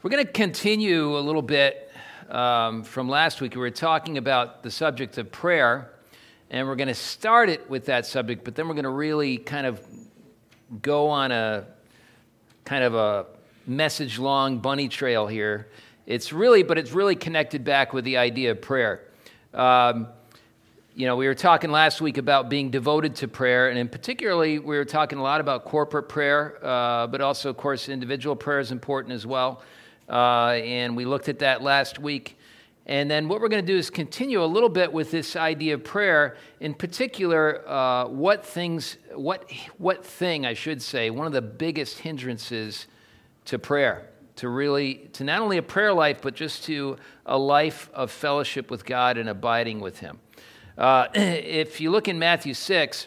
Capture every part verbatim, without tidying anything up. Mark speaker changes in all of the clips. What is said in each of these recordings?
Speaker 1: We're going to continue a little bit um, from last week. We were talking about the subject of prayer, and we're going to start it with that subject, but then we're going to really kind of go on a kind of a message-long bunny trail here. It's really, but it's really connected back with the idea of prayer. Um, you know, we were talking last week about being devoted to prayer, and in particularly, we were talking a lot about corporate prayer, uh, but also, of course, individual prayer is important as well. Uh, and we looked at that last week. And then what we're going to do is continue a little bit with this idea of prayer. In particular, uh, what things, what what thing I should say, one of the biggest hindrances to prayer, to really, to not only a prayer life, but just to a life of fellowship with God and abiding with Him. Uh, if you look in Matthew six,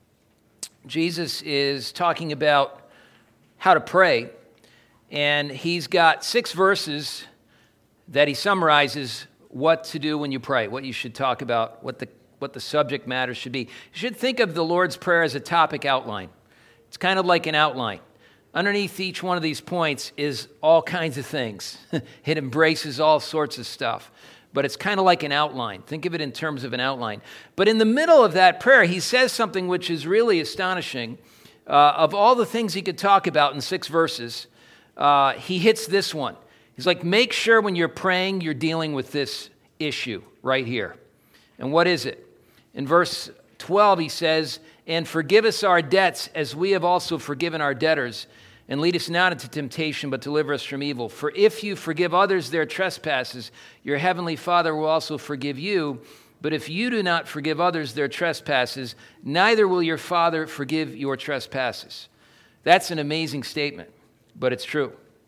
Speaker 1: Jesus is talking about how to pray. And he's got six verses that he summarizes what to do when you pray, what you should talk about, what the what the subject matter should be. You should think of the Lord's Prayer as a topic outline. It's kind of like an outline. Underneath each one of these points is all kinds of things. It embraces all sorts of stuff. But it's kind of like an outline. Think of it in terms of an outline. But in the middle of that prayer, he says something which is really astonishing. Uh, of all the things he could talk about in six verses, Uh, he hits this one. He's like, make sure when you're praying, you're dealing with this issue right here. And what is it? In verse twelve, he says, and forgive us our debts as we have also forgiven our debtors. And lead us not into temptation, but deliver us from evil. For if you forgive others their trespasses, your heavenly Father will also forgive you. But if you do not forgive others their trespasses, neither will your Father forgive your trespasses. That's an amazing statement. But it's true.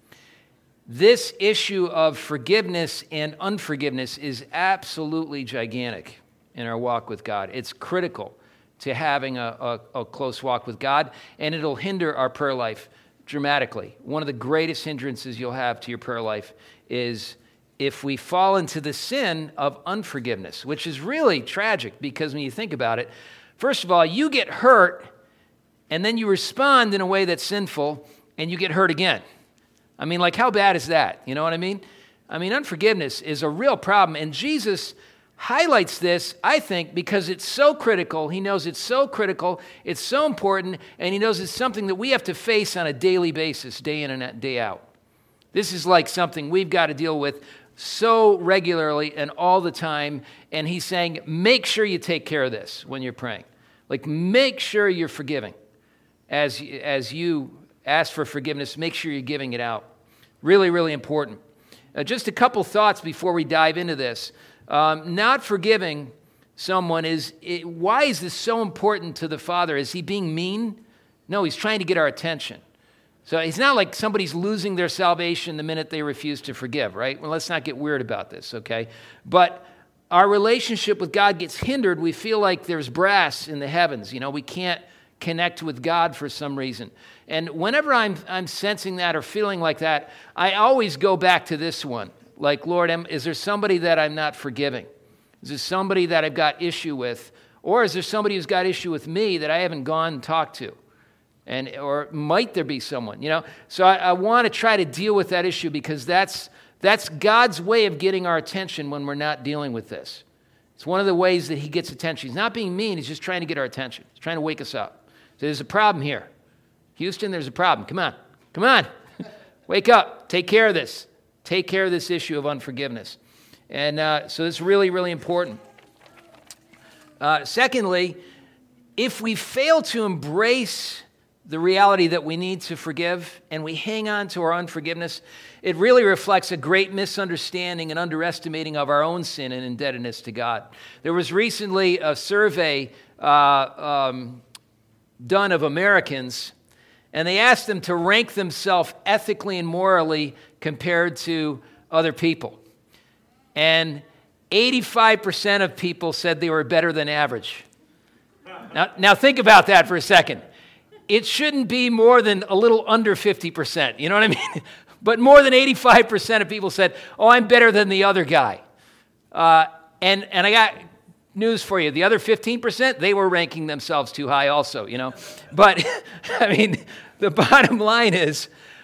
Speaker 1: This issue of forgiveness and unforgiveness is absolutely gigantic in our walk with God. It's critical to having a, a, a close walk with God, and it'll hinder our prayer life dramatically. One of the greatest hindrances you'll have to your prayer life is if we fall into the sin of unforgiveness, which is really tragic because when you think about it, first of all, you get hurt, and then you respond in a way that's sinful, and you get hurt again. I mean, like, how bad is that? You know what I mean? I mean, unforgiveness is a real problem. And Jesus highlights this, I think, because it's so critical. He knows it's so critical, it's so important, and he knows it's something that we have to face on a daily basis, day in and day out. This is like something we've got to deal with so regularly and all the time. And he's saying, make sure you take care of this when you're praying. Like, make sure you're forgiving as, as you ask for forgiveness. Make sure you're giving it out. Really, really important. Uh, just a couple thoughts before we dive into this. Um, not forgiving someone is, it, why is this so important to the Father? Is he being mean? No, he's trying to get our attention. So it's not like somebody's losing their salvation the minute they refuse to forgive, right? Well, let's not get weird about this, okay? But our relationship with God gets hindered. We feel like there's brass in the heavens. You know, we can't connect with God for some reason. And whenever I'm I'm sensing that or feeling like that, I always go back to this one. Like, Lord, am, is there somebody that I'm not forgiving? Is there somebody that I've got issue with? Or is there somebody who's got issue with me that I haven't gone and talked to? And or might there be someone, you know? So I, I want to try to deal with that issue because that's that's God's way of getting our attention when we're not dealing with this. It's one of the ways that he gets attention. He's not being mean. He's just trying to get our attention. He's trying to wake us up. So there's a problem here. Houston, there's a problem. Come on. Come on. Wake up. Take care of this. Take care of this issue of unforgiveness. And uh, so it's really, really important. Uh, secondly, if we fail to embrace the reality that we need to forgive and we hang on to our unforgiveness, it really reflects a great misunderstanding and underestimating of our own sin and indebtedness to God. There was recently a survey uh, um, done of Americans, and they asked them to rank themselves ethically and morally compared to other people. And eighty-five percent of people said they were better than average. Now, now think about that for a second. It shouldn't be more than a little under fifty percent, you know what I mean? But more than eighty-five percent of people said, oh, I'm better than the other guy. Uh, and, and I got news for you. The other fifteen percent, they were ranking themselves too high also, you know. But, I mean, the bottom line is,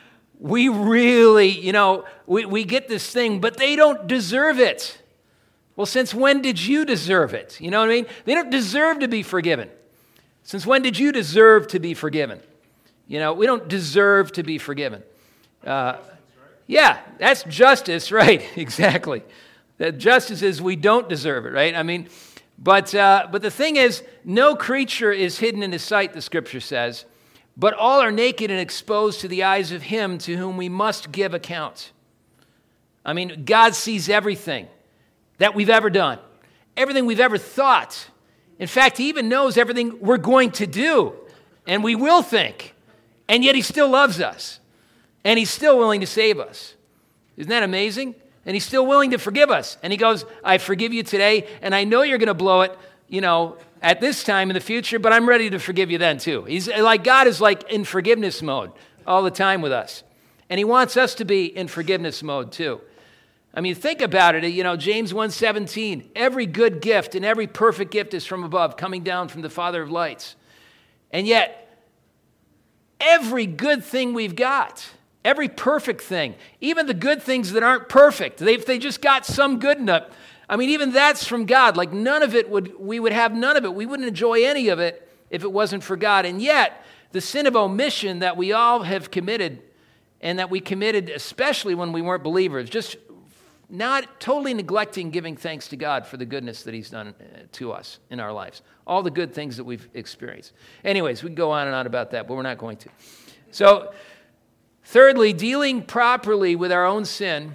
Speaker 1: we really, you know, we, we get this thing, but they don't deserve it. Well, since when did you deserve it? You know what I mean? They don't deserve to be forgiven. Since when did you deserve to be forgiven? You know, we don't deserve to be forgiven. Uh, yeah, that's justice, right? Exactly. That justice is we don't deserve it, right? I mean, but uh, but the thing is, no creature is hidden in his sight, the scripture says, but all are naked and exposed to the eyes of him to whom we must give account. I mean, God sees everything that we've ever done, everything we've ever thought. In fact, he even knows everything we're going to do and we will think, and yet he still loves us, and he's still willing to save us. Isn't that amazing? And he's still willing to forgive us. And he goes, I forgive you today, and I know you're going to blow it, you know, at this time in the future, but I'm ready to forgive you then too. He's like, God is like in forgiveness mode all the time with us. And he wants us to be in forgiveness mode too. I mean, think about it. You know, James one seventeen, every good gift and every perfect gift is from above, coming down from the Father of lights. And yet, every good thing we've got, every perfect thing, even the good things that aren't perfect, they, if they just got some good enough, I mean, even that's from God. Like none of it would, we would have none of it. We wouldn't enjoy any of it if it wasn't for God. And yet, the sin of omission that we all have committed, and that we committed especially when we weren't believers, just not totally neglecting giving thanks to God for the goodness that he's done to us in our lives. All the good things that we've experienced. Anyways, we can go on and on about that, but we're not going to. So, thirdly, dealing properly with our own sin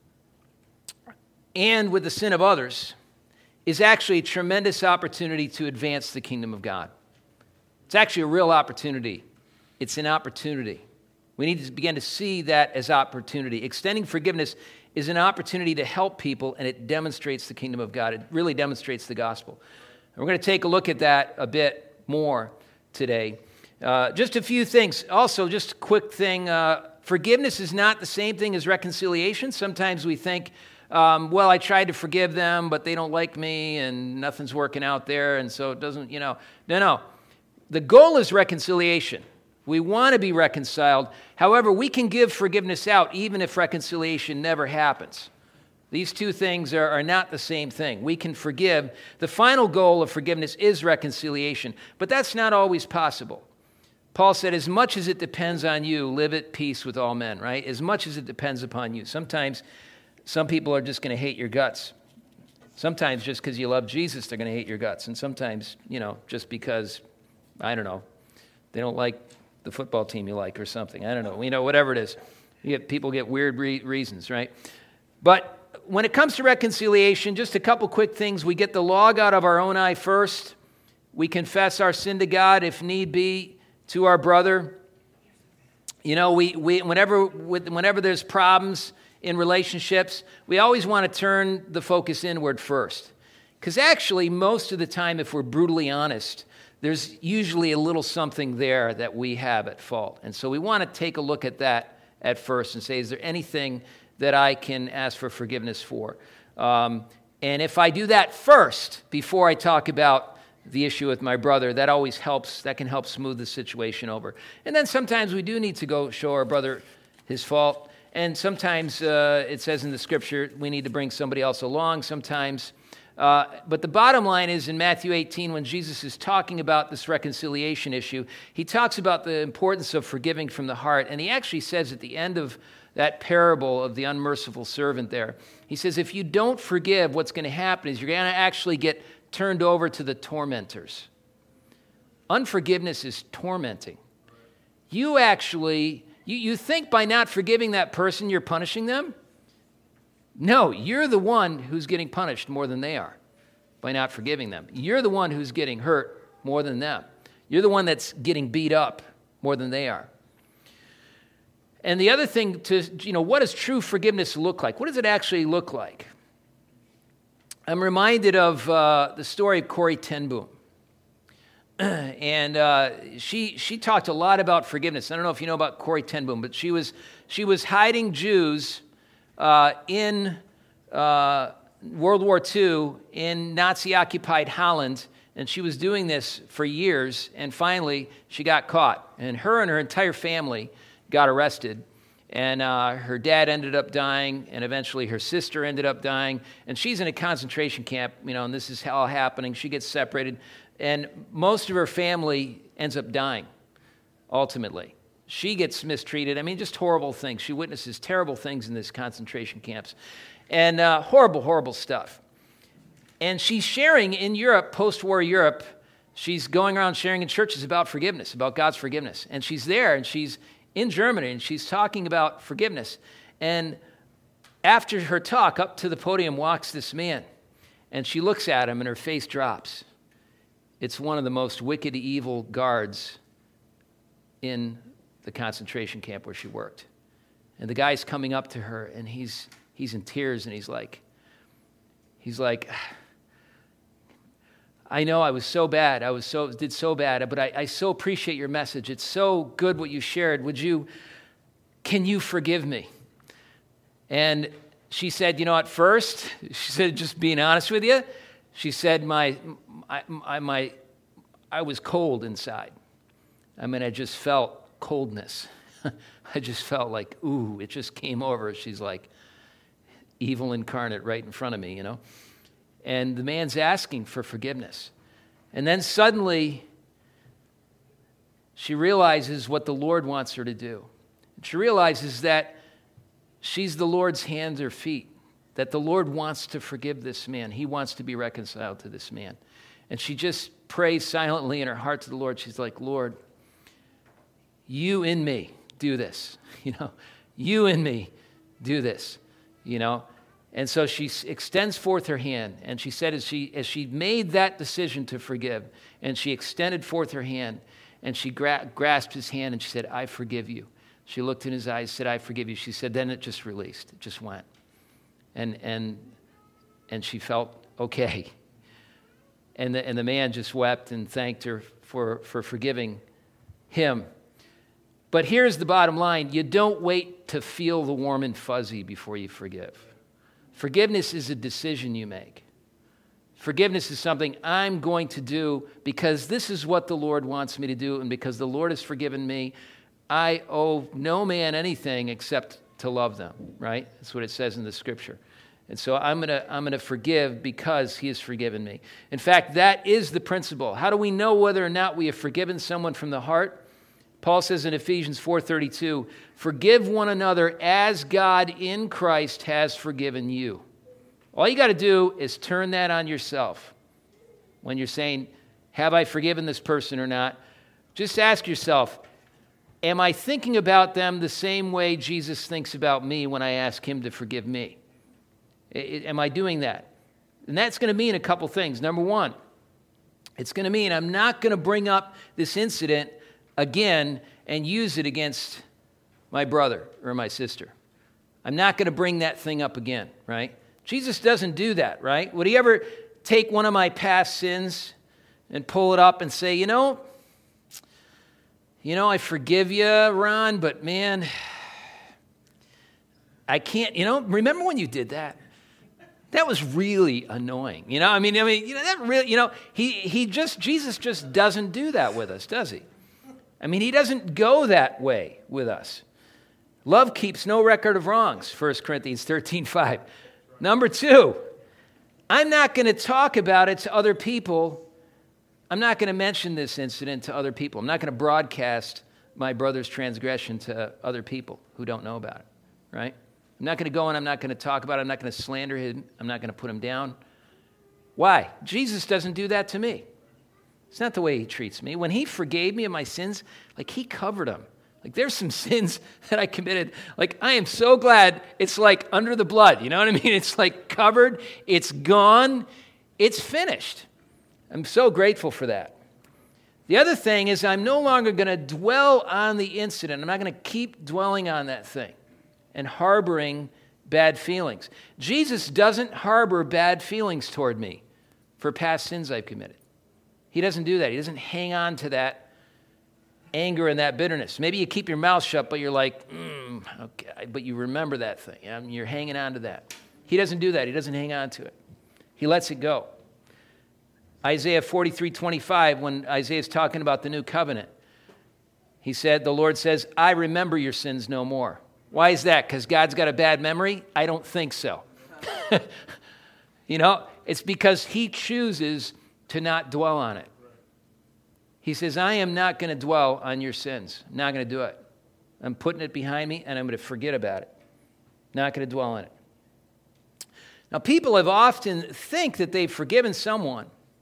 Speaker 1: and with the sin of others is actually a tremendous opportunity to advance the kingdom of God. It's actually a real opportunity. It's an opportunity. We need to begin to see that as opportunity. Extending forgiveness is an opportunity to help people, and it demonstrates the kingdom of God. It really demonstrates the gospel. And we're going to take a look at that a bit more today. Uh, just a few things. Also, just a quick thing. Uh, forgiveness is not the same thing as reconciliation. Sometimes we think, um, well, I tried to forgive them, but they don't like me, and nothing's working out there, and so it doesn't, you know. No, no. The goal is reconciliation. We want to be reconciled. However, we can give forgiveness out even if reconciliation never happens. These two things are, are not the same thing. We can forgive. The final goal of forgiveness is reconciliation, but that's not always possible. Paul said, as much as it depends on you, live at peace with all men, right? As much as it depends upon you. Sometimes some people are just going to hate your guts. Sometimes just because you love Jesus, they're going to hate your guts. And sometimes, you know, just because, I don't know, they don't like the football team you like or something. I don't know. You know, whatever it is. You get, people get weird re- reasons, right? But when it comes to reconciliation, just a couple quick things. We get the log out of our own eye first. We confess our sin to God if need be to our brother. You know, we, we whenever whenever there's problems in relationships, we always want to turn the focus inward first. Because actually, most of the time, if we're brutally honest, there's usually a little something there that we have at fault. And so we want to take a look at that at first and say, is there anything that I can ask for forgiveness for? Um, and if I do that first, before I talk about the issue with my brother, that always helps. That can help smooth the situation over. And then sometimes we do need to go show our brother his fault. And sometimes uh, it says in the scripture, we need to bring somebody else along sometimes. Uh, but the bottom line is in Matthew eighteen, when Jesus is talking about this reconciliation issue, he talks about the importance of forgiving from the heart. And he actually says at the end of that parable of the unmerciful servant there, he says, if you don't forgive, what's going to happen is you're going to actually get turned over to the tormentors. Unforgiveness is tormenting. You actually, you, you think by not forgiving that person, you're punishing them? No, you're the one who's getting punished more than they are by not forgiving them. You're the one who's getting hurt more than them. You're the one that's getting beat up more than they are. And the other thing to, you know, what does true forgiveness look like? What does it actually look like? I'm reminded of uh, the story of Corrie ten Boom. and uh, she she talked a lot about forgiveness. I don't know if you know about Corrie ten Boom, but she was she was hiding Jews Uh, in uh, World War Two in Nazi-occupied Holland, and she was doing this for years, and finally she got caught, and her and her entire family got arrested, And uh, her dad ended up dying, and eventually her sister ended up dying. And she's in a concentration camp, you know, and this is all happening. She gets separated, and most of her family ends up dying, ultimately. She gets mistreated. I mean, just horrible things. She witnesses terrible things in these concentration camps. And uh, horrible, horrible stuff. And she's sharing in Europe, post-war Europe, she's going around sharing in churches about forgiveness, about God's forgiveness. And she's there, and she's in Germany, and she's talking about forgiveness. And after her talk, up to the podium walks this man, and she looks at him, and her face drops. It's one of the most wicked, evil guards in the concentration camp where she worked. And the guy's coming up to her, and he's he's in tears, and he's like, he's like, I know I was so bad. I was so did so bad, but I, I so appreciate your message. It's so good what you shared. Would you, can you forgive me? And she said, you know, at first, she said, just being honest with you, she said, my, my, my I was cold inside. I mean, I just felt coldness. I just felt like, ooh, it just came over. She's like, evil incarnate right in front of me, you know? And the man's asking for forgiveness. And then suddenly, she realizes what the Lord wants her to do. And she realizes that she's the Lord's hands or feet, that the Lord wants to forgive this man. He wants to be reconciled to this man. And she just prays silently in her heart to the Lord. She's like, Lord, you in me do this. You know, you in me do this, you know. And so she extends forth her hand, and she said as she as she made that decision to forgive, and she extended forth her hand, and she gra- grasped his hand, and she said, I forgive you. She looked in his eyes, said, I forgive you. She said, then it just released. It just went. And and and she felt okay. And the, and the man just wept and thanked her for, for forgiving him. But here's the bottom line. You don't wait to feel the warm and fuzzy before you forgive. Forgiveness is a decision you make. Forgiveness is something I'm going to do because this is what the Lord wants me to do, and because the Lord has forgiven me, I owe no man anything except to love them, right? That's what it says in the scripture. And so I'm going to I'm going to forgive because he has forgiven me. In fact, that is the principle. How do we know whether or not we have forgiven someone from the heart? Paul says in Ephesians four thirty-two, forgive one another as God in Christ has forgiven you. All you got to do is turn that on yourself. When you're saying, have I forgiven this person or not? Just ask yourself, am I thinking about them the same way Jesus thinks about me when I ask him to forgive me? Am I doing that? And that's going to mean a couple things. Number one, it's going to mean I'm not going to bring up this incident again and use it against my brother or my sister. I'm not going to bring that thing up again, right? Jesus doesn't do that, right? Would he ever take one of my past sins and pull it up and say, you know, you know, I forgive you, Ron, but man, I can't, you know, remember when you did that? That was really annoying. You know, I mean, I mean, you know, that really, you know, he he just, Jesus just doesn't do that with us, does he? I mean, he doesn't go that way with us. Love keeps no record of wrongs, First Corinthians thirteen five. Number two, I'm not going to talk about it to other people. I'm not going to mention this incident to other people. I'm not going to broadcast my brother's transgression to other people who don't know about it, right? I'm not going to go and I'm not going to talk about it. I'm not going to slander him. I'm not going to put him down. Why? Jesus doesn't do that to me. It's not the way he treats me. When he forgave me of my sins, like he covered them. Like there's some sins that I committed. Like I am so glad it's like under the blood. You know what I mean? It's like covered. It's gone. It's finished. I'm so grateful for that. The other thing is I'm no longer going to dwell on the incident. I'm not going to keep dwelling on that thing and harboring bad feelings. Jesus doesn't harbor bad feelings toward me for past sins I've committed. He doesn't do that. He doesn't hang on to that anger and that bitterness. Maybe you keep your mouth shut, but you're like, mm, okay, but you remember that thing. And you're hanging on to that. He doesn't do that. He doesn't hang on to it. He lets it go. Isaiah forty-three twenty-five, when Isaiah's talking about the new covenant, he said, the Lord says, I remember your sins no more. Why is that? Because God's got a bad memory? I don't think so. You know, it's because he chooses to not dwell on it. He says, I am not going to dwell on your sins. I'm not going to do it. I'm putting it behind me, and I'm going to forget about it. Not going to dwell on it. Now, people have often think that they've forgiven someone,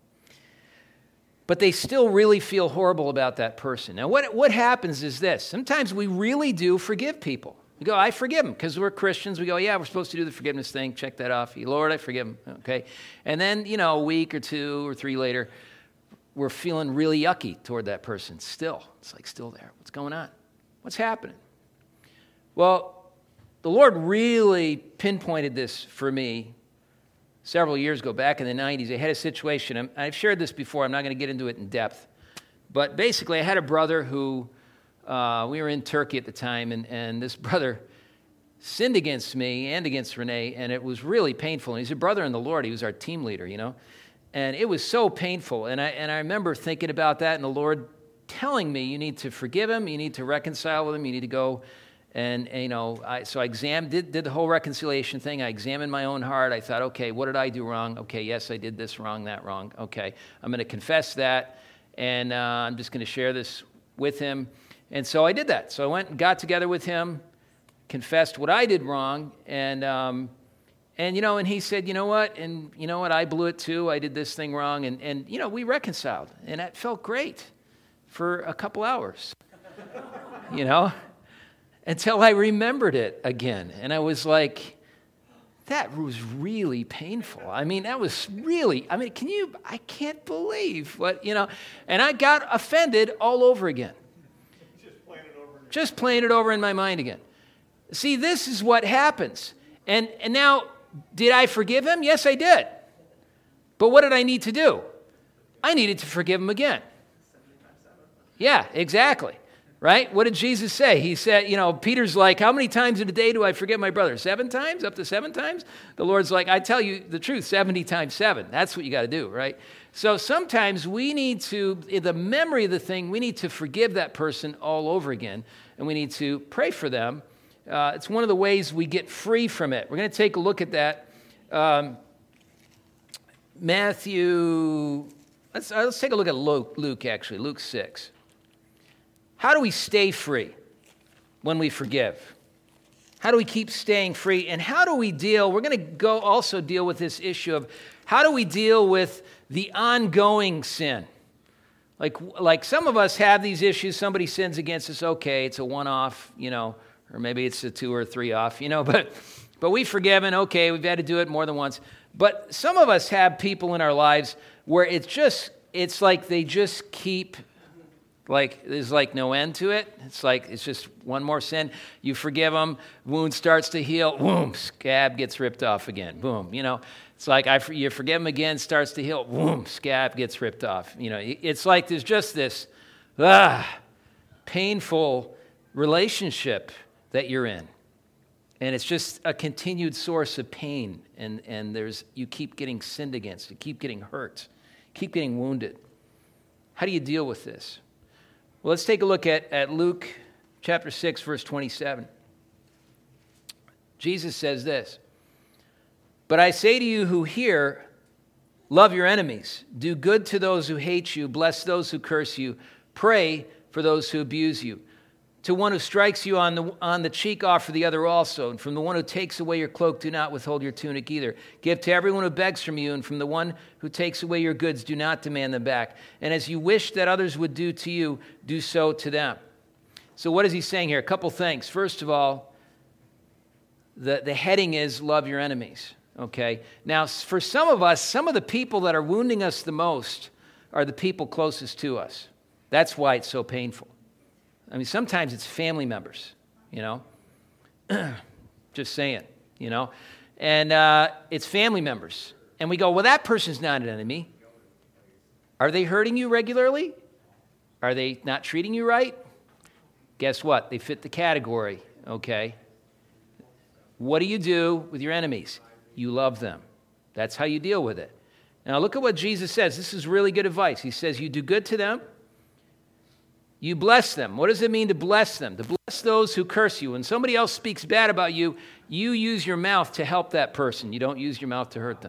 Speaker 1: but they still really feel horrible about that person. Now, what, what happens is this. Sometimes we really do forgive people. We go, I forgive them, because we're Christians. We go, yeah, we're supposed to do the forgiveness thing. Check that off. Lord, I forgive them. Okay. And then, you know, a week or two or three later, we're feeling really yucky toward that person still. It's like still there. What's going on? What's happening? Well, the Lord really pinpointed this for me several years ago, back in the nineties. I had a situation. I've shared this before. I'm not going to get into it in depth. But basically, I had a brother who, uh, we were in Turkey at the time, and, and this brother sinned against me and against Renee, and it was really painful. And he's a brother in the Lord. He was our team leader, you know. And it was so painful. And I, and I remember thinking about that, and the Lord telling me, you need to forgive him, you need to reconcile with him, you need to go. And, and you know, I, so I examined, did, did the whole reconciliation thing. I examined my own heart. I thought, okay, what did I do wrong? Okay, yes, I did this wrong, that wrong. Okay, I'm going to confess that, and uh, I'm just going to share this with him. And so I did that. So I went and got together with him, confessed what I did wrong, and um, and you know, and he said, you know what, and you know what, I blew it too. I did this thing wrong, and and you know, we reconciled, and that felt great for a couple hours, you know. Until I remembered it again. And I was like, that was really painful. I mean, that was really, I mean, can you, I can't believe what, you know. And I got offended all over again. Just playing it over. Just playing it over in my mind again. See, this is what happens. And, and now, did I forgive him? Yes, I did. But what did I need to do? I needed to forgive him again. Yeah, exactly. Right? What did Jesus say? He said, you know, Peter's like, how many times in a day do I forgive my brother? Seven times? Up to seven times? The Lord's like, I tell you the truth, seventy times seven. That's what you got to do, right? So sometimes we need to, in the memory of the thing, we need to forgive that person all over again, and we need to pray for them. Uh, it's one of the ways we get free from it. We're going to take a look at that. Um, Matthew, let's, uh, let's take a look at Luke, Luke, actually, Luke six. How do we stay free when we forgive? How do we keep staying free? And how do we deal? We're going to go also deal with this issue of how do we deal with the ongoing sin? Like, like some of us have these issues. Somebody sins against us. Okay, it's a one-off, you know, or maybe it's a two or three off, you know, but, but we've forgiven. Okay, we've had to do it more than once. But some of us have people in our lives where it's just, it's like they just keep Like, there's like no end to it. It's like, it's just one more sin. You forgive them, wound starts to heal, boom, scab gets ripped off again, boom. You know, it's like, I, you forgive them again, starts to heal, boom, scab gets ripped off. You know, it's like there's just this ah, painful relationship that you're in. And it's just a continued source of pain. And, and there's, you keep getting sinned against, you keep getting hurt, keep getting wounded. How do you deal with this? Well, let's take a look at, at Luke chapter six, verse twenty-seven. Jesus says this, "But I say to you who hear, love your enemies, do good to those who hate you, bless those who curse you, pray for those who abuse you. To one who strikes you on the, on the cheek, offer the other also. And from the one who takes away your cloak, do not withhold your tunic either. Give to everyone who begs from you, and from the one who takes away your goods, do not demand them back. And as you wish that others would do to you, do so to them." So what is he saying here? A couple things. First of all, the, the heading is love your enemies. Okay? Now, for some of us, some of the people that are wounding us the most are the people closest to us. That's why it's so painful. I mean, sometimes it's family members, you know, just saying, you know, and uh, it's family members. And we go, well, that person's not an enemy. Are they hurting you regularly? Are they not treating you right? Guess what? They fit the category, okay? What do you do with your enemies? You love them. That's how you deal with it. Now, look at what Jesus says. This is really good advice. He says, you do good to them. You bless them. What does it mean to bless them? To bless those who curse you. When somebody else speaks bad about you, you use your mouth to help that person. You don't use your mouth to hurt them.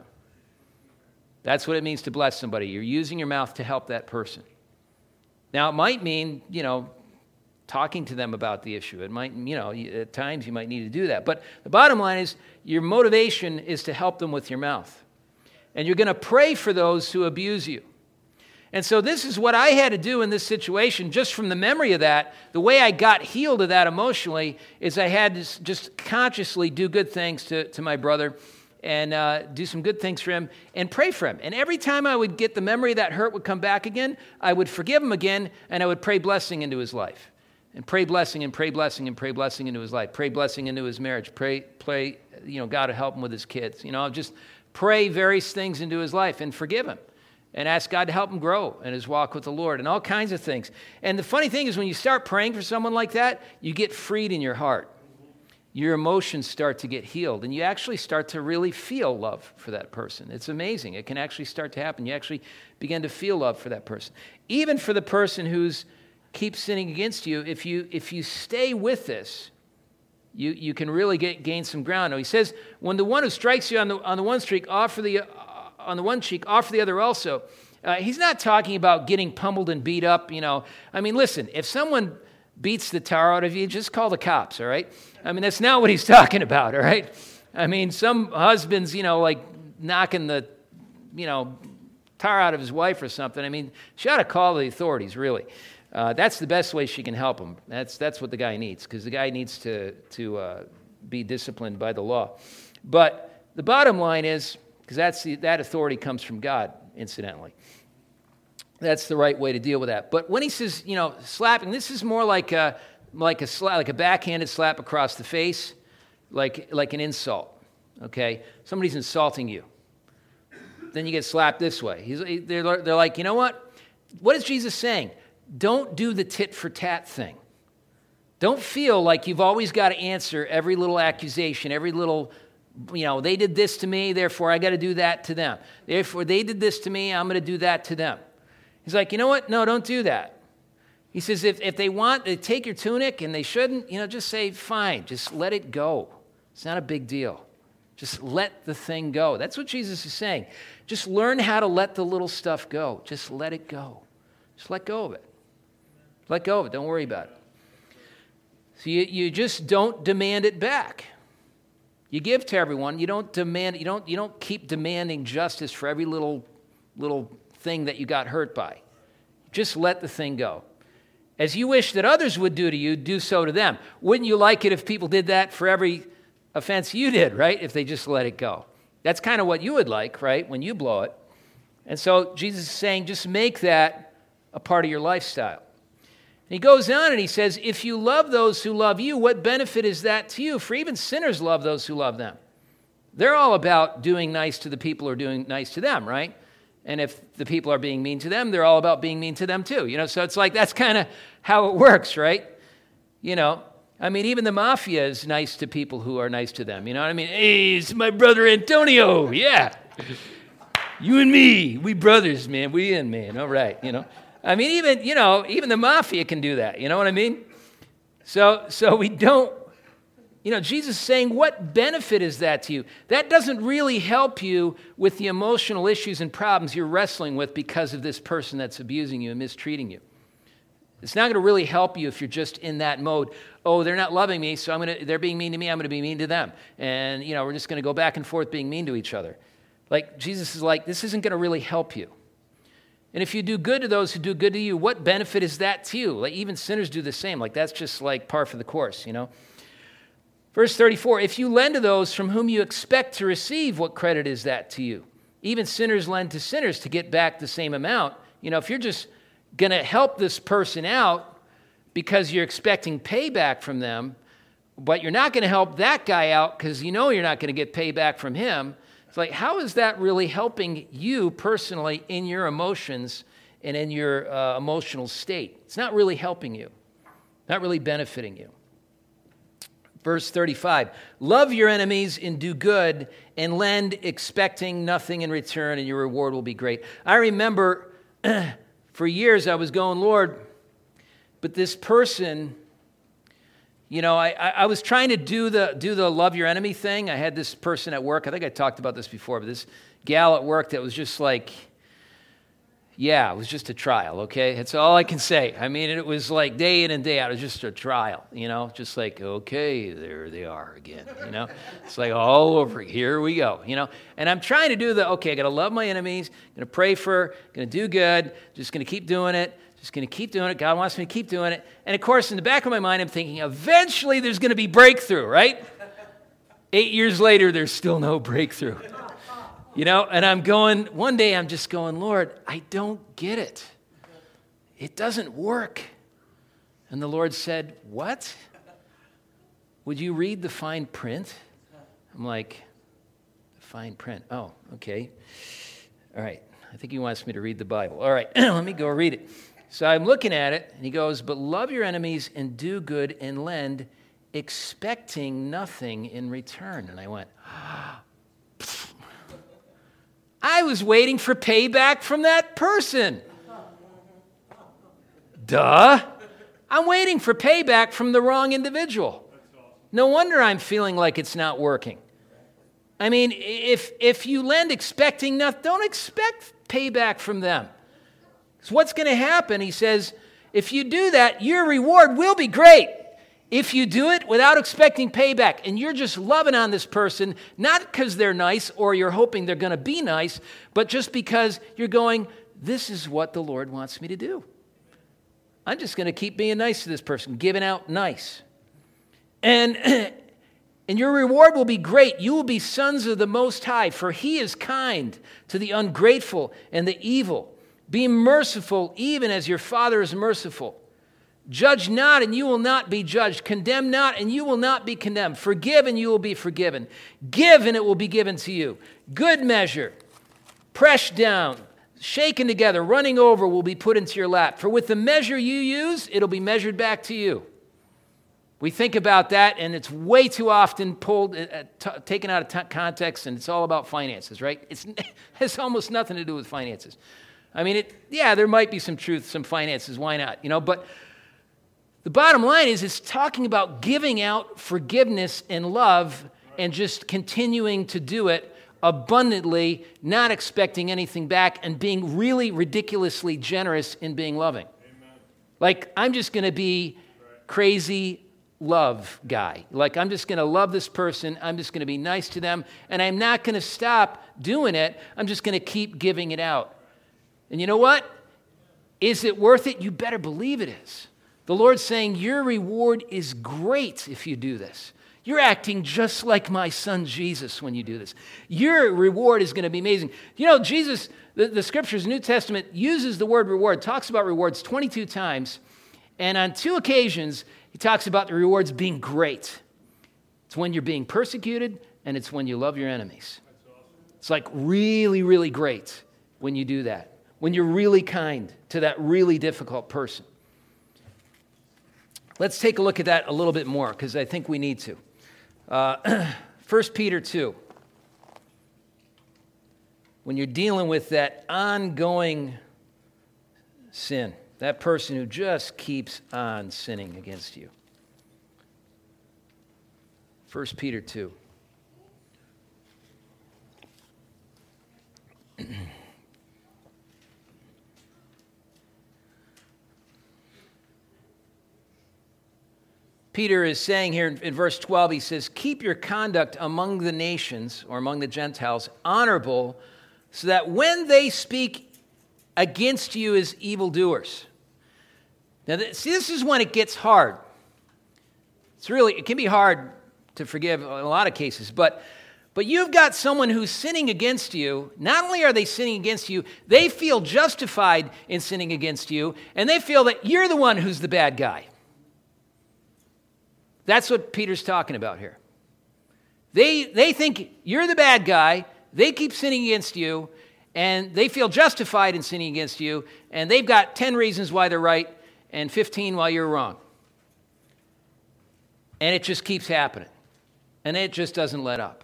Speaker 1: That's what it means to bless somebody. You're using your mouth to help that person. Now, it might mean, you know, talking to them about the issue. It might, you know, at times you might need to do that. But the bottom line is your motivation is to help them with your mouth. And you're going to pray for those who abuse you. And so this is what I had to do in this situation, just from the memory of that. The way I got healed of that emotionally is I had to just consciously do good things to, to my brother and uh, do some good things for him and pray for him. And every time I would get the memory of that hurt would come back again, I would forgive him again, and I would pray blessing into his life. And pray blessing and pray blessing and pray blessing into his life. Pray blessing into his marriage. Pray, pray, you know, God to help him with his kids. You know, just pray various things into his life and forgive him. And ask God to help him grow in his walk with the Lord and all kinds of things. And the funny thing is when you start praying for someone like that, you get freed in your heart. Your emotions start to get healed, and you actually start to really feel love for that person. It's amazing. It can actually start to happen. You actually begin to feel love for that person. Even for the person who's keeps sinning against you, if you if you stay with this, you, you can really get, gain some ground. Now, he says, when the one who strikes you on the on the one streak, offer the on the one cheek, offer the other also. Uh, he's not talking about getting pummeled and beat up, you know. I mean, listen, if someone beats the tar out of you, just call the cops, all right? I mean, that's not what he's talking about, all right? I mean, some husbands, you know, like knocking the, you know, tar out of his wife or something. I mean, she ought to call the authorities, really. Uh, that's the best way she can help him. That's that's what the guy needs, because the guy needs to, to uh, be disciplined by the law. But the bottom line is, because that's the, that authority comes from God, incidentally. That's the right way to deal with that. But when he says, you know, slapping, this is more like a like a slap, like a backhanded slap across the face, like like an insult. Okay, somebody's insulting you, then you get slapped this way. He's, they're they're like, you know what? What is Jesus saying? Don't do the tit for tat thing. Don't feel like you've always got to answer every little accusation, every little. You know, they did this to me, therefore I got to do that to them. Therefore, they did this to me, I'm going to do that to them. He's like, you know what? No, don't do that. He says, if, if they want to take your tunic and they shouldn't, you know, just say, fine, just let it go. It's not a big deal. Just let the thing go. That's what Jesus is saying. Just learn how to let the little stuff go. Just let it go. Just let go of it. Let go of it. Don't worry about it. So you, you just don't demand it back. You give to everyone. You don't demand. You don't. You don't keep demanding justice for every little, little thing that you got hurt by. Just let the thing go. As you wish that others would do to you, do so to them. Wouldn't you like it if people did that for every offense you did, right? If they just let it go. That's kind of what you would like, right? When you blow it. And so Jesus is saying, just make that a part of your lifestyle. And he goes on and he says, if you love those who love you, what benefit is that to you? For even sinners love those who love them. They're all about doing nice to the people who are doing nice to them, right? And if the people are being mean to them, they're all about being mean to them too. You know, so it's like that's kind of how it works, right? You know, I mean, even the mafia is nice to people who are nice to them. You know what I mean? Hey, it's my brother Antonio. Yeah. You and me, we brothers, man. We in, man. All right, you know. I mean, even, you know, even the mafia can do that. You know what I mean? So, so we don't, you know, Jesus is saying, what benefit is that to you? That doesn't really help you with the emotional issues and problems you're wrestling with because of this person that's abusing you and mistreating you. It's not going to really help you if you're just in that mode. Oh, they're not loving me, so I'm going to, they're being mean to me, I'm going to be mean to them. And, you know, we're just going to go back and forth being mean to each other. Like, Jesus is like, this isn't going to really help you. And if you do good to those who do good to you, what benefit is that to you? Like, even sinners do the same. Like, that's just like par for the course, you know? Verse thirty-four, if you lend to those from whom you expect to receive, what credit is that to you? Even sinners lend to sinners to get back the same amount. You know, if you're just going to help this person out because you're expecting payback from them, but you're not going to help that guy out because you know you're not going to get payback from him, it's like, how is that really helping you personally in your emotions and in your uh, emotional state? It's not really helping you, not really benefiting you. Verse thirty-five, love your enemies and do good and lend expecting nothing in return, and your reward will be great. I remember for years I was going, Lord, but this person, you know, I, I was trying to do the do the love your enemy thing. I had this person at work. I think I talked about this before, but this gal at work that was just like, yeah, it was just a trial, okay? That's all I can say. I mean, it was like day in and day out. It was just a trial, you know? Just like, okay, there they are again, you know? It's like all over. Here we go, you know? And I'm trying to do the, okay, I got to love my enemies, going to pray for, going to do good, just going to keep doing it, just going to keep doing it. God wants me to keep doing it. And, of course, in the back of my mind, I'm thinking, eventually there's going to be breakthrough, right? Eight years later, there's still no breakthrough. You know, and I'm going, one day I'm just going, Lord, I don't get it. It doesn't work. And the Lord said, what? Would you read the fine print? I'm like, the fine print. Oh, okay. All right. I think he wants me to read the Bible. All right, let me go read it. So I'm looking at it, and he goes, but love your enemies and do good and lend, expecting nothing in return. And I went, ah. I was waiting for payback from that person. Duh. I'm waiting for payback from the wrong individual. No wonder I'm feeling like it's not working. I mean, if if you lend expecting nothing, don't expect payback from them. Because what's going to happen, he says, if you do that, your reward will be great. If you do it without expecting payback, and you're just loving on this person, not because they're nice or you're hoping they're going to be nice, but just because you're going, this is what the Lord wants me to do. I'm just going to keep being nice to this person, giving out nice. And, and your reward will be great. You will be sons of the Most High, for he is kind to the ungrateful and the evil. Be merciful even as your Father is merciful. Judge not, and you will not be judged. Condemn not, and you will not be condemned. Forgive, and you will be forgiven. Give, and it will be given to you. Good measure, pressed down, shaken together, running over, will be put into your lap. For with the measure you use, it'll be measured back to you. We think about that, and it's way too often pulled, uh, t- taken out of t- context, and it's all about finances, right? It's, it has almost nothing to do with finances. I mean, it, yeah, there might be some truth, some finances. Why not? You know, but the bottom line is it's talking about giving out forgiveness and love and just continuing to do it abundantly, not expecting anything back, and being really ridiculously generous in being loving. Amen. Like, I'm just going to be crazy love guy. Like, I'm just going to love this person. I'm just going to be nice to them, and I'm not going to stop doing it. I'm just going to keep giving it out. And you know what? Is it worth it? You better believe it is. The Lord's saying your reward is great if you do this. You're acting just like my son Jesus when you do this. Your reward is going to be amazing. You know, Jesus, the, the scriptures, New Testament, uses the word reward, talks about rewards twenty-two times, and on two occasions, he talks about the rewards being great. It's when you're being persecuted, and it's when you love your enemies. It's like really, really great when you do that, when you're really kind to that really difficult person. Let's take a look at that a little bit more, because I think we need to. Uh, First Peter two. When you're dealing with that ongoing sin, that person who just keeps on sinning against you. First Peter two. Peter is saying here in, in verse twelve, he says, keep your conduct among the nations, or among the Gentiles, honorable, so that when they speak against you as evildoers. Now, th- see, this is when it gets hard. It's really, it can be hard to forgive in a lot of cases, but but you've got someone who's sinning against you. Not only are they sinning against you, they feel justified in sinning against you, and they feel that you're the one who's the bad guy. That's what Peter's talking about here. They, they think you're the bad guy, they keep sinning against you, and they feel justified in sinning against you, and they've got ten reasons why they're right and fifteen why you're wrong. And it just keeps happening. And it just doesn't let up.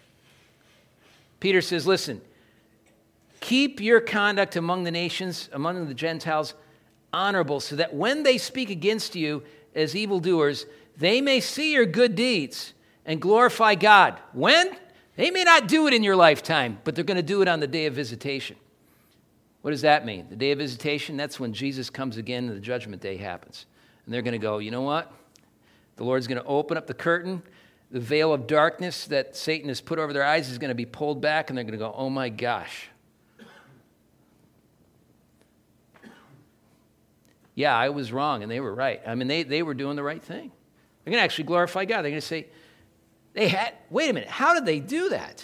Speaker 1: Peter says, listen, keep your conduct among the nations, among the Gentiles, honorable, so that when they speak against you as evildoers, they may see your good deeds and glorify God. When? They may not do it in your lifetime, but they're going to do it on the day of visitation. What does that mean? The day of visitation, that's when Jesus comes again and the judgment day happens. And they're going to go, you know what? The Lord's going to open up the curtain. The veil of darkness that Satan has put over their eyes is going to be pulled back, and they're going to go, oh my gosh. Yeah, I was wrong, and they were right. I mean, they, they were doing the right thing. They're going to actually glorify God. They're going to say, they had, wait a minute, how did they do that?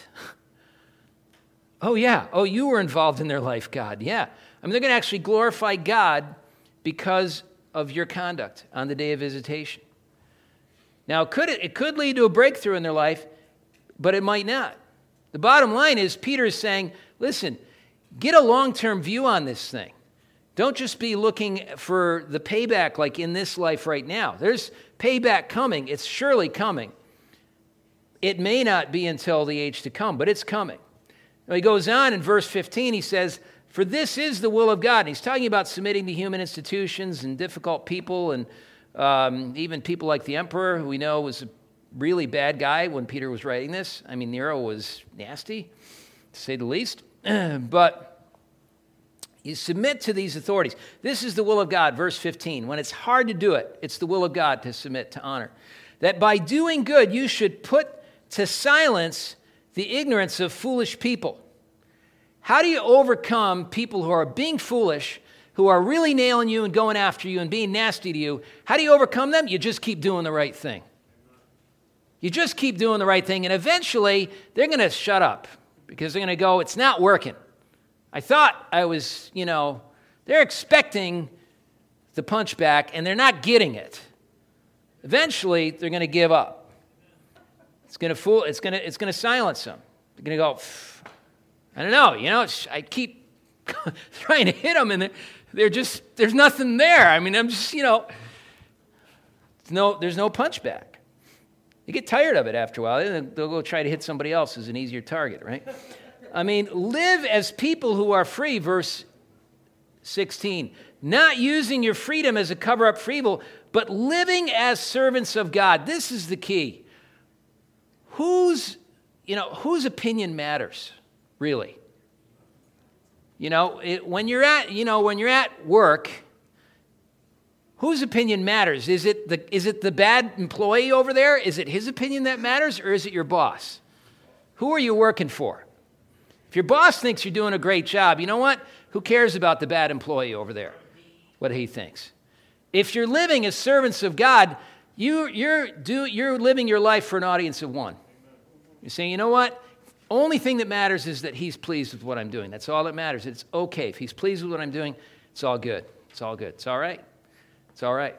Speaker 1: Oh, yeah. Oh, you were involved in their life, God. Yeah. I mean, they're going to actually glorify God because of your conduct on the day of visitation. Now, it could, it could lead to a breakthrough in their life, but it might not. The bottom line is Peter is saying, listen, get a long-term view on this thing. Don't just be looking for the payback like in this life right now. There's payback coming. It's surely coming. It may not be until the age to come, but it's coming. Now, he goes on in verse fifteen, he says, for this is the will of God. And he's talking about submitting to human institutions and difficult people, and um, even people like the emperor, who we know was a really bad guy when Peter was writing this. I mean, Nero was nasty, to say the least. But you submit to these authorities. This is the will of God, verse fifteen. When it's hard to do it, it's the will of God to submit to honor. That by doing good, you should put to silence the ignorance of foolish people. How do you overcome people who are being foolish, who are really nailing you and going after you and being nasty to you? How do you overcome them? You just keep doing the right thing. You just keep doing the right thing, and eventually they're going to shut up because they're going to go, it's not working. I thought I was, you know, they're expecting the punchback, and they're not getting it. Eventually, they're going to give up. It's going to fool. It's going to. It's going to silence them. They're going to go, I don't know. You know, it's, I keep trying to hit them, and they're, they're just. There's nothing there. I mean, I'm just. You know, there's no. There's no punchback. You get tired of it after a while. They'll go try to hit somebody else who's an easier target, right? I mean, live as people who are free. Verse sixteen. Not using your freedom as a cover-up for evil, but living as servants of God. This is the key. Whose, you know, whose opinion matters, really? You know, it, when you're at, you know, when you're at work, whose opinion matters? Is it the is it the bad employee over there? Is it his opinion that matters, or is it your boss? Who are you working for? If your boss thinks you're doing a great job, you know what? Who cares about the bad employee over there? What he thinks. If you're living as servants of God, you you're do you're living your life for an audience of one. You're saying, you know what? Only thing that matters is that he's pleased with what I'm doing. That's all that matters. It's okay. If he's pleased with what I'm doing, it's all good. It's all good. It's all right. It's all right.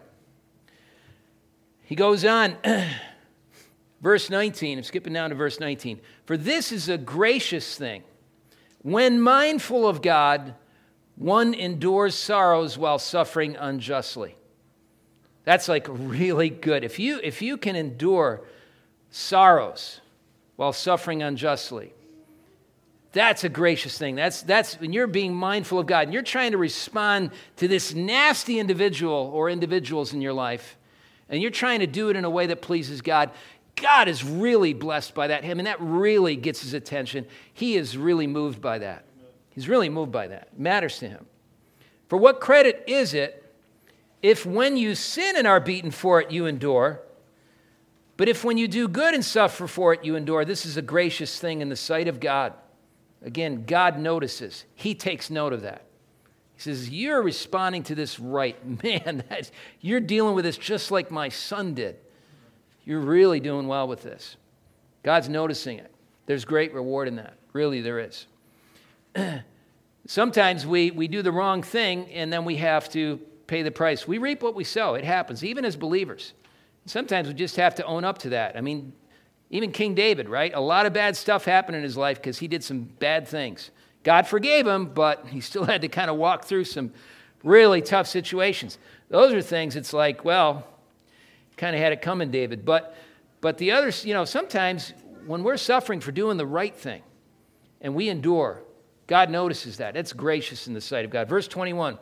Speaker 1: He goes on, verse nineteen. I'm skipping down to verse nineteen. For this is a gracious thing. When mindful of God, one endures sorrows while suffering unjustly. That's like really good. If you if you can endure sorrows while suffering unjustly, that's a gracious thing. That's that's when you're being mindful of God and you're trying to respond to this nasty individual or individuals in your life, and you're trying to do it in a way that pleases God. God is really blessed by that. I mean, that really gets his attention. He is really moved by that. He's really moved by that. It matters to him. For what credit is it if when you sin and are beaten for it, you endure? But if when you do good and suffer for it, you endure, this is a gracious thing in the sight of God. Again, God notices. He takes note of that. He says, you're responding to this right. Man, that, you're dealing with this just like my son did. You're really doing well with this. God's noticing it. There's great reward in that. Really, there is. Sometimes we, we do the wrong thing, and then we have to pay the price. We reap what we sow. It happens, even as believers. Sometimes we just have to own up to that. I mean, even King David, right? A lot of bad stuff happened in his life because he did some bad things. God forgave him, but he still had to kind of walk through some really tough situations. Those are things it's like, well, kind of had it coming, David. But but the others, you know, sometimes when we're suffering for doing the right thing and we endure, God notices that. It's gracious in the sight of God. Verse twenty-one,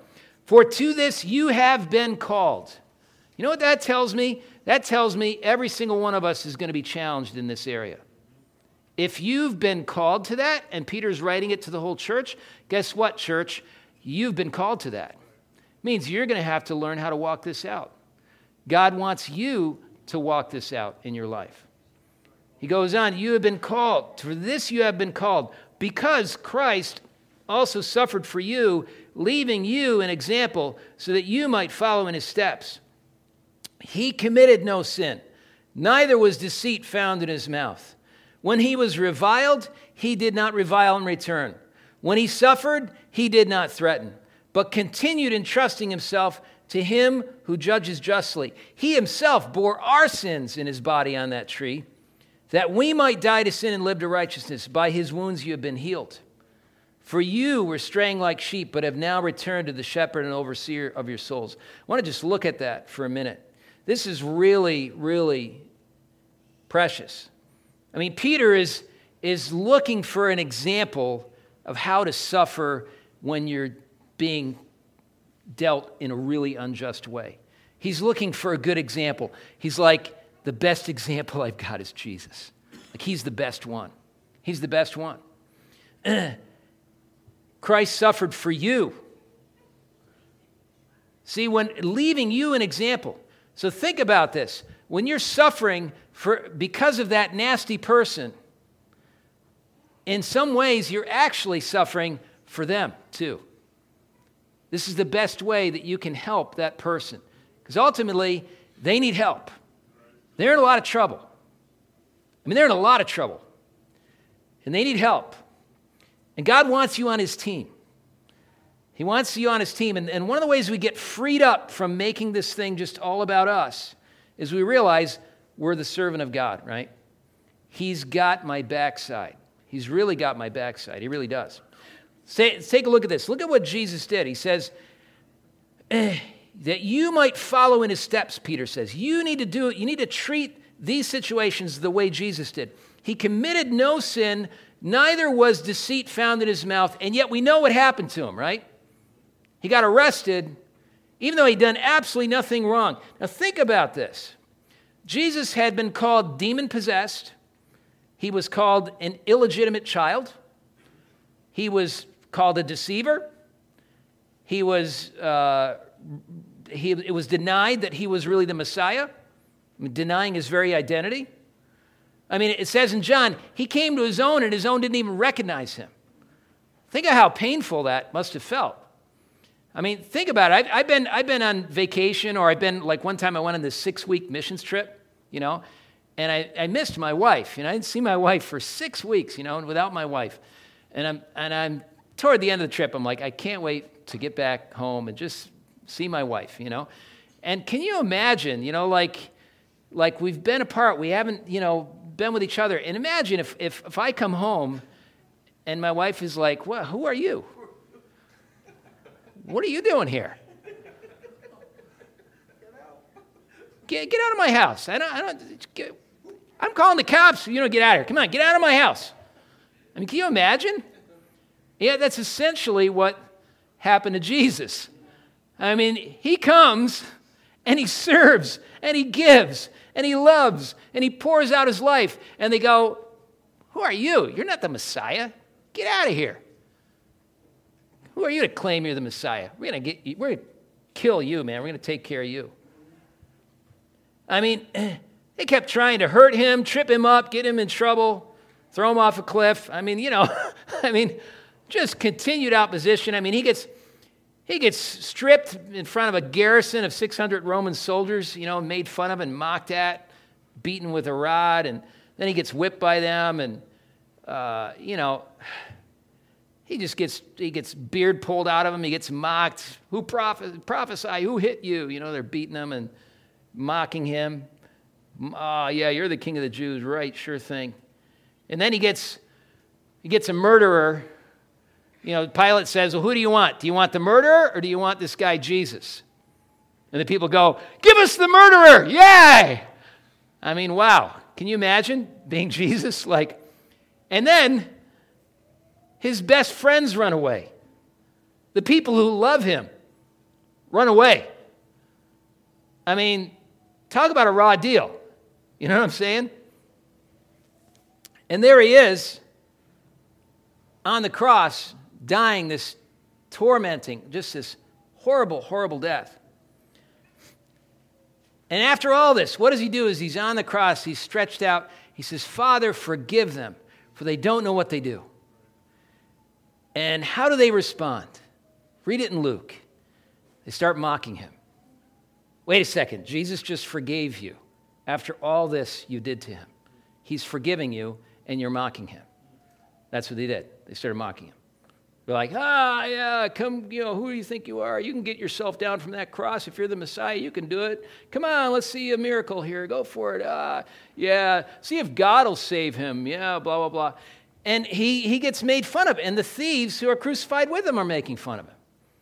Speaker 1: For to this you have been called. You know what that tells me? That tells me every single one of us is going to be challenged in this area. If you've been called to that, and Peter's writing it to the whole church, guess what, church? You've been called to that. It means you're going to have to learn how to walk this out. God wants you to walk this out in your life. He goes on, you have been called. For this you have been called, because Christ also suffered for you, leaving you an example so that you might follow in his steps. He committed no sin, neither was deceit found in his mouth. When he was reviled, he did not revile in return. When he suffered, he did not threaten, but continued entrusting himself to him who judges justly. He himself bore our sins in his body on that tree, that we might die to sin and live to righteousness. By his wounds you have been healed. For you were straying like sheep, but have now returned to the shepherd and overseer of your souls. I want to just look at that for a minute. This is really, really precious. I mean, Peter is, is looking for an example of how to suffer when you're being dealt in a really unjust way. He's looking for a good example. He's like, the best example I've got is Jesus. Like, he's the best one. He's the best one. Christ suffered for you. See, when leaving you an example. So think about this. When you're suffering for because of that nasty person, in some ways you're actually suffering for them too. This is the best way that you can help that person. Because ultimately, they need help. They're in a lot of trouble. I mean, they're in a lot of trouble. And they need help. And God wants you on his team. He wants you on his team. And, and one of the ways we get freed up from making this thing just all about us is we realize we're the servant of God, right? He's got my backside. He's really got my backside. He really does. Say, take a look at this. Look at what Jesus did. He says, eh, that you might follow in his steps, Peter says. You need to do it. You need to treat these situations the way Jesus did. He committed no sin, neither was deceit found in his mouth, and yet we know what happened to him, right? He got arrested, even though he'd done absolutely nothing wrong. Now think about this. Jesus had been called demon-possessed. He was called an illegitimate child. He was called a deceiver. He was, uh, he, it was denied that he was really the Messiah, denying his very identity. I mean, it says in John, he came to his own and his own didn't even recognize him. Think of how painful that must have felt. I mean, think about it. I've, I've been I've been on vacation, or I've been, like one time I went on this six-week missions trip, you know, and I, I missed my wife. You know, I didn't see my wife for six weeks, you know, and without my wife. And I'm and I'm toward the end of the trip, I'm like, I can't wait to get back home and just see my wife, you know. And can you imagine, you know, like like we've been apart, we haven't, you know, been with each other. And imagine if if, if I come home and my wife is like, well, who are you? What are you doing here? Get, get out of my house. I don't, I don't, get, I'm calling the cops. You don't get out of here. Come on, get out of my house. I mean, can you imagine? Yeah, that's essentially what happened to Jesus. I mean, he comes and he serves and he gives and he loves and he pours out his life. And they go, who are you? You're not the Messiah. Get out of here. Who are you to claim you're the Messiah? We're going to get, we're going to kill you, man. We're going to take care of you. I mean, they kept trying to hurt him, trip him up, get him in trouble, throw him off a cliff. I mean, you know, I mean, just continued opposition. I mean, he gets he gets stripped in front of a garrison of six hundred Roman soldiers, you know, made fun of and mocked at, beaten with a rod, and then he gets whipped by them, and uh, you know. He just gets he gets beard pulled out of him. He gets mocked. Who prophes- prophesy? Who hit you? You know, they're beating him and mocking him. Oh, yeah, you're the king of the Jews, right? Sure thing. And then he gets he gets a murderer. You know, Pilate says, well, who do you want? Do you want the murderer or do you want this guy Jesus? And the people go, give us the murderer! Yay! I mean, wow. Can you imagine being Jesus? Like, and then his best friends run away. The people who love him run away. I mean, talk about a raw deal. You know what I'm saying? And there he is on the cross, dying this tormenting, just this horrible, horrible death. And after all this, what does he do? As he's on the cross, he's stretched out. He says, Father, forgive them, for they don't know what they do. And how do they respond? Read it in Luke. They start mocking him. Wait a second, Jesus just forgave you. After all this you did to him, he's forgiving you and you're mocking him. That's what they did. They started mocking him. They're like, ah, yeah, come, you know, who do you think you are? You can get yourself down from that cross. If you're the Messiah, you can do it. Come on, let's see a miracle here. Go for it. Ah, yeah, see if God will save him. Yeah, blah, blah, blah. And he, he gets made fun of. And the thieves who are crucified with him are making fun of him.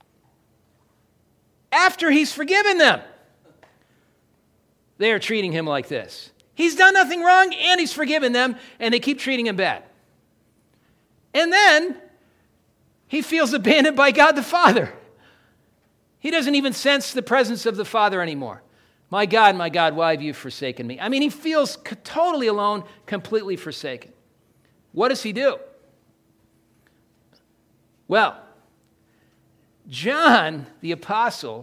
Speaker 1: After he's forgiven them, they are treating him like this. He's done nothing wrong, and he's forgiven them, and they keep treating him bad. And then he feels abandoned by God the Father. He doesn't even sense the presence of the Father anymore. My God, my God, why have you forsaken me? I mean, he feels totally alone, completely forsaken. What does he do? Well, John, the apostle,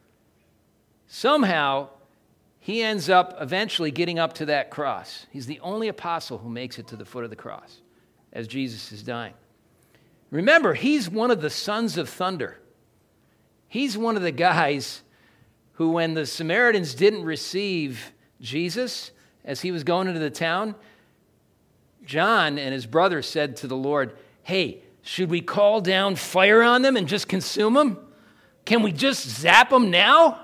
Speaker 1: somehow he ends up eventually getting up to that cross. He's the only apostle who makes it to the foot of the cross as Jesus is dying. Remember, he's one of the sons of thunder. He's one of the guys who, when the Samaritans didn't receive Jesus as he was going into the town, John and his brother said to the Lord, hey, should we call down fire on them and just consume them? Can we just zap them now?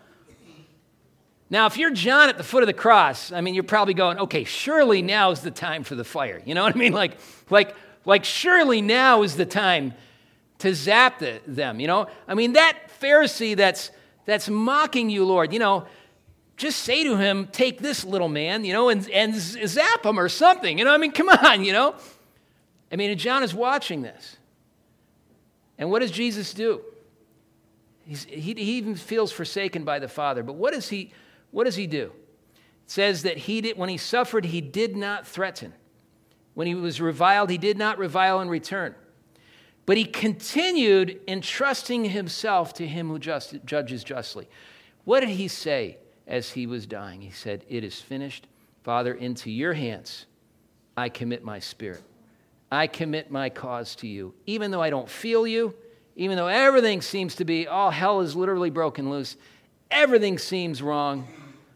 Speaker 1: Now, if you're John at the foot of the cross, I mean, you're probably going, okay, surely now is the time for the fire. You know what I mean? Like, like, like surely now is the time to zap the, them, you know? I mean, that Pharisee that's that's mocking you, Lord, you know, just say to him, take this little man, you know, and, and zap him or something. You know, I mean, come on, you know? I mean, and John is watching this. And what does Jesus do? He's, he, he even feels forsaken by the Father. But what does he, what does he do? It says that he did, when he suffered, he did not threaten. When he was reviled, he did not revile in return. But he continued entrusting himself to him who just, judges justly. What did he say as he was dying? He said, it is finished. Father, into your hands I commit my spirit. I commit my cause to you. Even though I don't feel you, even though everything seems to be, all hell is literally broken loose, everything seems wrong,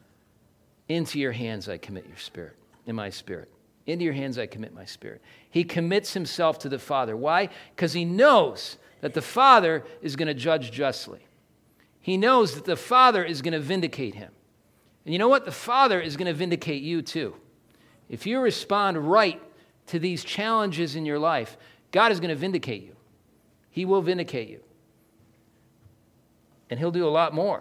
Speaker 1: into your hands I commit your spirit, in my spirit. Into your hands I commit my spirit. He commits himself to the Father. Why? Because he knows that the Father is going to judge justly. He knows that the Father is going to vindicate him. And you know what? The Father is going to vindicate you too. If you respond right to these challenges in your life, God is going to vindicate you. He will vindicate you. And he'll do a lot more.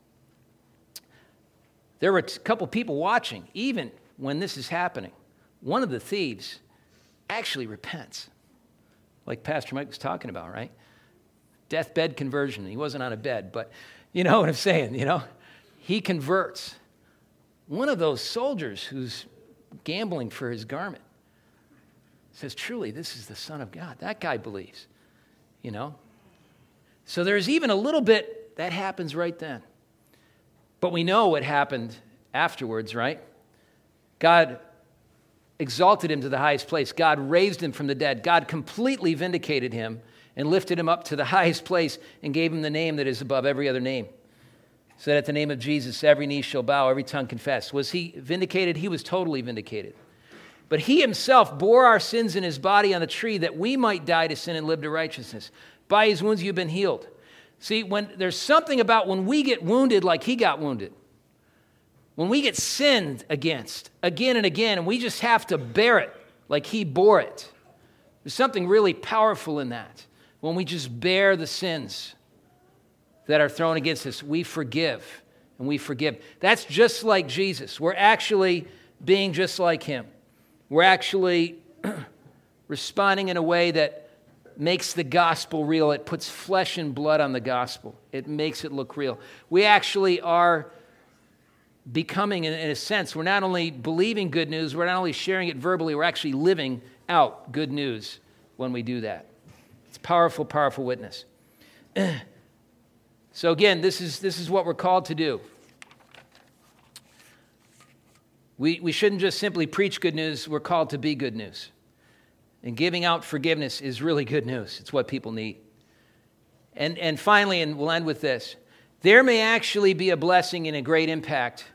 Speaker 1: There were a couple people watching, even when this is happening. One of the thieves actually repents, like Pastor Mike was talking about, right? Deathbed conversion. He wasn't on a bed, but you know what I'm saying, you know? He converts. One of those soldiers who's gambling for his garment says, truly, this is the Son of God. That guy believes, you know? So there's even a little bit that happens right then. But we know what happened afterwards, right? God exalted him to the highest place. God raised him from the dead. God completely vindicated him and lifted him up to the highest place and gave him the name that is above every other name. So that at the name of Jesus, every knee shall bow, every tongue confess. Was he vindicated? He was totally vindicated. But he himself bore our sins in his body on the tree that we might die to sin and live to righteousness. By his wounds you've been healed. See, when there's something about when we get wounded like he got wounded, when we get sinned against again and again, and we just have to bear it like he bore it, there's something really powerful in that. When we just bear the sins that are thrown against us, we forgive and we forgive. That's just like Jesus. We're actually being just like him. We're actually responding in a way that makes the gospel real. It puts flesh and blood on the gospel. It makes it look real. We actually are becoming, in a sense, we're not only believing good news, we're not only sharing it verbally, we're actually living out good news when we do that. It's powerful, powerful witness. So again, this is this is what we're called to do. We, we shouldn't just simply preach good news, we're called to be good news. And giving out forgiveness is really good news. It's what people need. And, and finally, and we'll end with this, there may actually be a blessing and a great impact,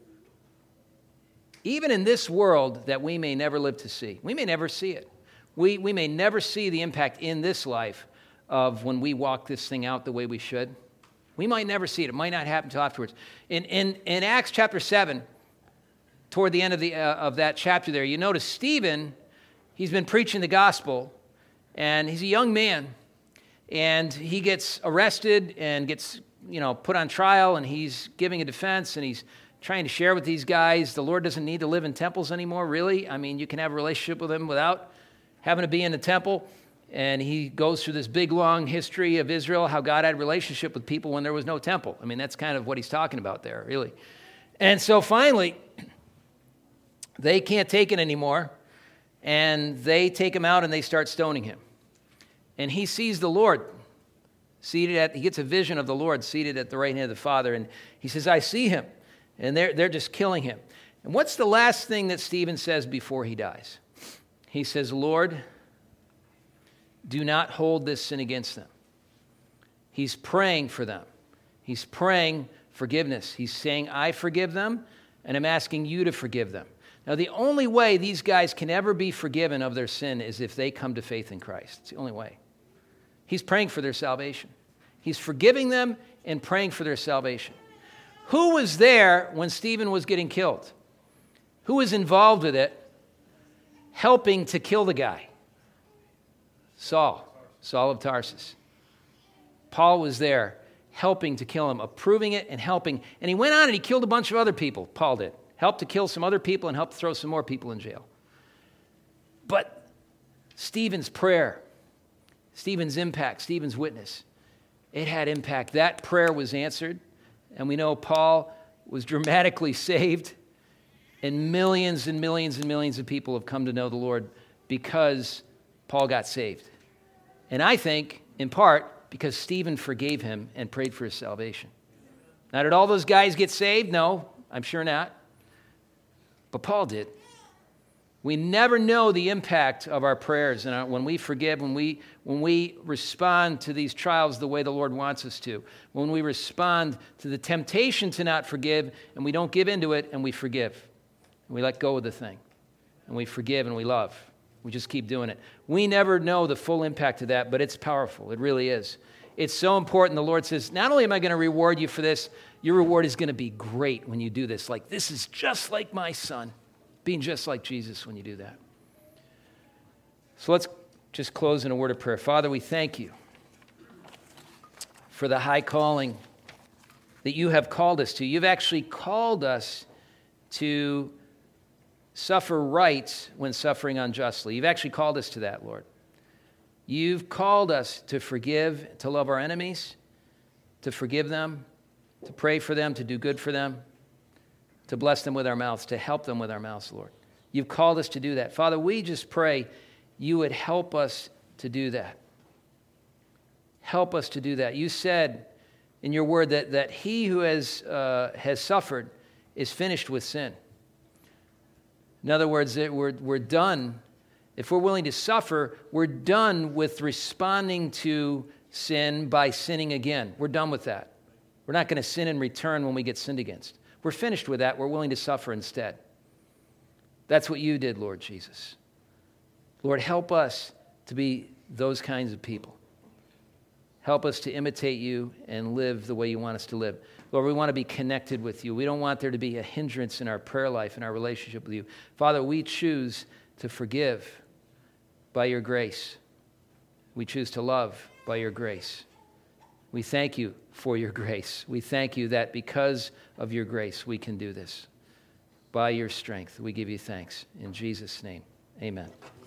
Speaker 1: even in this world, that we may never live to see. We may never see it. We, we may never see the impact in this life of when we walk this thing out the way we should. We might never see it. It might not happen until afterwards. In, in, in Acts chapter seven, toward the end of, the, uh, of that chapter there, you notice Stephen, he's been preaching the gospel, and he's a young man, and he gets arrested and gets, you know, put on trial, and he's giving a defense, and he's trying to share with these guys, the Lord doesn't need to live in temples anymore, really. I mean, you can have a relationship with him without having to be in the temple. And he goes through this big, long history of Israel, how God had a relationship with people when there was no temple. I mean, that's kind of what he's talking about there, really. And so finally, they can't take it anymore, and they take him out and they start stoning him. And he sees the Lord seated at, he gets a vision of the Lord seated at the right hand of the Father, and he says, I see him. And they're, they're just killing him. And what's the last thing that Stephen says before he dies? He says, Lord, do not hold this sin against them. He's praying for them. He's praying forgiveness. He's saying, I forgive them, and I'm asking you to forgive them. Now, the only way these guys can ever be forgiven of their sin is if they come to faith in Christ. It's the only way. He's praying for their salvation. He's forgiving them and praying for their salvation. Who was there when Stephen was getting killed? Who was involved with it, helping to kill the guy? Saul, Saul of Tarsus. Paul was there helping to kill him, approving it and helping. And he went on and he killed a bunch of other people, Paul did. Helped to kill some other people and helped to throw some more people in jail. But Stephen's prayer, Stephen's impact, Stephen's witness, it had impact. That prayer was answered. And we know Paul was dramatically saved. And millions and millions and millions of people have come to know the Lord because Paul got saved. And I think, in part, because Stephen forgave him and prayed for his salvation. Now, did all those guys get saved? No, I'm sure not. But Paul did. We never know the impact of our prayers and our, when we forgive, when we, when we respond to these trials the way the Lord wants us to, when we respond to the temptation to not forgive and we don't give into it and we forgive. And we let go of the thing. And we forgive and we love. We just keep doing it. We never know the full impact of that, but it's powerful. It really is. It's so important. The Lord says, not only am I going to reward you for this, your reward is going to be great when you do this. Like, this is just like my son, being just like Jesus when you do that. So let's just close in a word of prayer. Father, we thank you for the high calling that you have called us to. You've actually called us to suffer right when suffering unjustly. You've actually called us to that, Lord. You've called us to forgive, to love our enemies, to forgive them, to pray for them, to do good for them, to bless them with our mouths, to help them with our mouths, Lord. You've called us to do that. Father, we just pray you would help us to do that. Help us to do that. You said in your word that, that he who has, uh, has suffered is finished with sin. In other words, that we're, we're done. If we're willing to suffer, we're done with responding to sin by sinning again. We're done with that. We're not going to sin in return when we get sinned against. We're finished with that. We're willing to suffer instead. That's what you did, Lord Jesus. Lord, help us to be those kinds of people. Help us to imitate you and live the way you want us to live. Lord, we want to be connected with you. We don't want there to be a hindrance in our prayer life and our relationship with you. Father, we choose to forgive by your grace. We choose to love by your grace. We thank you for your grace. We thank you that because of your grace, we can do this. By your strength, we give you thanks. In Jesus' name, amen.